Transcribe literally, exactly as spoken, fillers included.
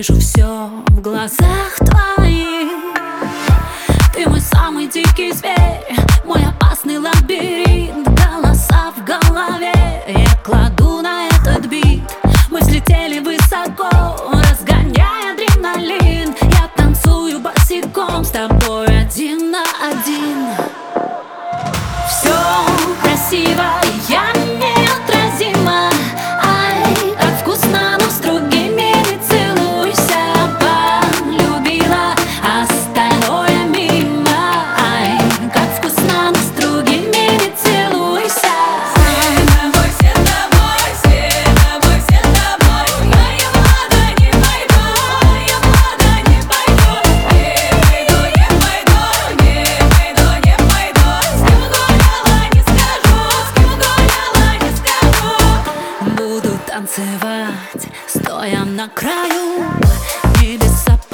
вижу все в глазах твоих. Ты мой самый дикий зверь, мой опасный лабиринт. Голоса в голове, я кладу на этот бит. Мы взлетели высоко, разгоняя адреналин. Я танцую босиком с тобой один на один. Все красиво, я неотразима. Ай, как вкусно, но с другими не целуйся. Полюбила, остальное мимо. Ай, как вкусно, но с другими не целуйся. Все тобой, все тобой, все тобой, все тобой. Но я в ада не пойду, я в ада не пойду. Не пойду, не пойду, не пойду, не пойду. С кем гуляла, не скажу, с кем гуляла, не скажу. Буду танцевать, стоя на краю. Небеса